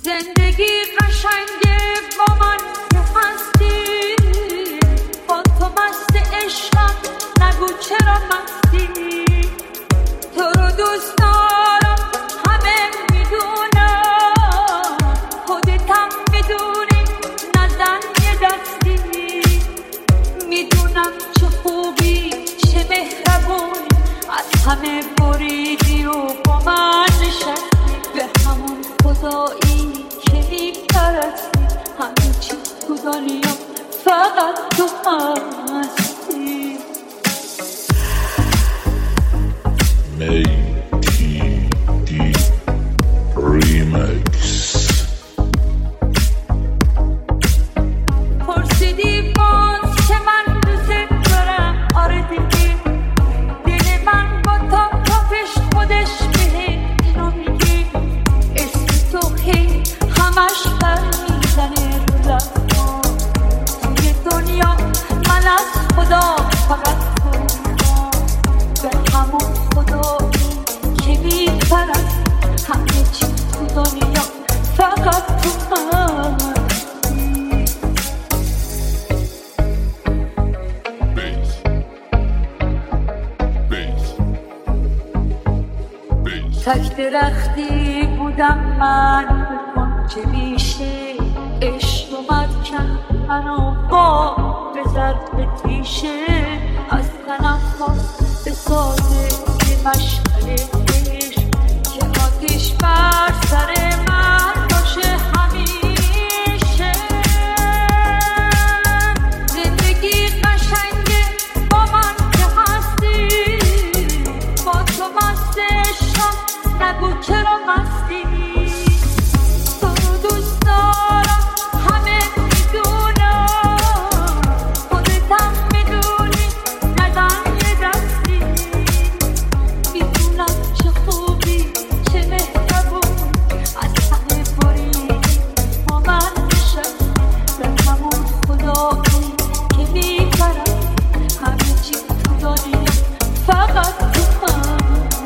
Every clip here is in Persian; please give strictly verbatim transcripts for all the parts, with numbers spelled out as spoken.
زندگی قشنگه با من که هستی، با تو مست عشقم، نگو چرا مستی. تو رو دوست دارم همه میدونم، خودتم میدونی نزن یه دستی. میدونم چه خوبی چه مهربونی، از همه بریدی و با من نشستی. به همون خدایی که میپرستی، همه چی تو دنیا فقط تو هستی. میتی دی ریمکس. پرسیدی باز که من دوست دارم، آره دیگه دل من با تا تاپش خودش بهه اینو میگه. اسم تو هی همش بر میزنه رو لبما. توی دنیا من از خدا فقط تو میخوام، به همون خدایی که میپرست، همه چی تو دنیا فقط تو هستی. تک درختی بودم من، بکن چه میشه. عشق اومد کرد منو با به ضرب تیشه. از تنم خواست به سازه یه مشعله عشق، که آتیش بر سر من باشه همیشه. زندگی قشنگه با من که هستی، با تو مست عشقم، نگو چرا مستی. تو رو دوست دارم همه میدونم، خودتم میدونی نزن یه دستی. میدونم چه خوبی چه مهربون، از همه بریدی با من نشستی. به همون خدایی که میبرم، همه چی تو دنیا فقط تو هستی.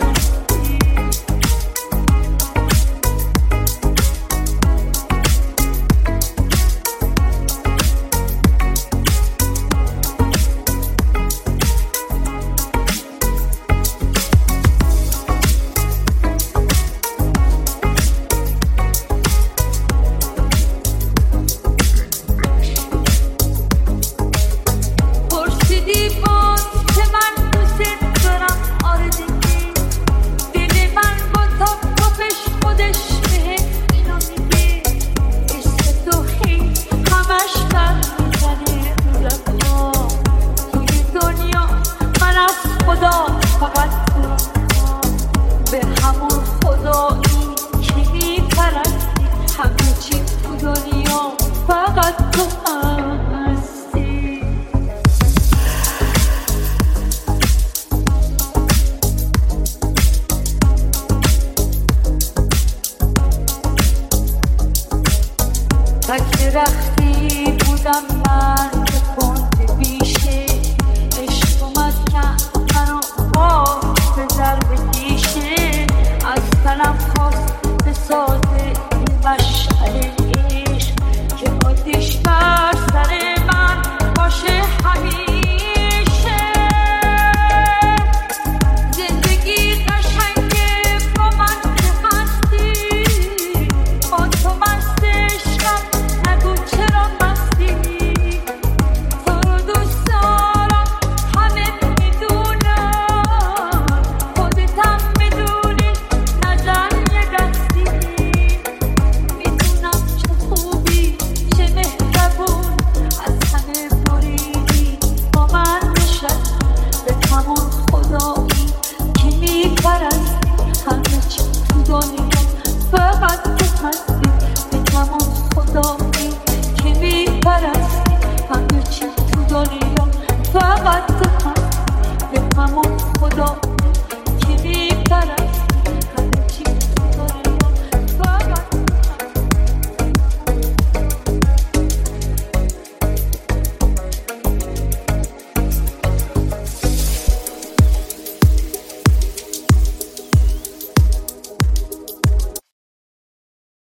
پرسیدی باز که من دوست دارم، آره دیگه دل من با تا تاپش خودش بهه اینو میگه. اسم تو هی همش بر میزنه رو لبما. توی دنیا من از خدا فقط تو میخوام، به همون خدایی که میپرستی، همه چی تو دنیا فقط تو هستی. تک درخت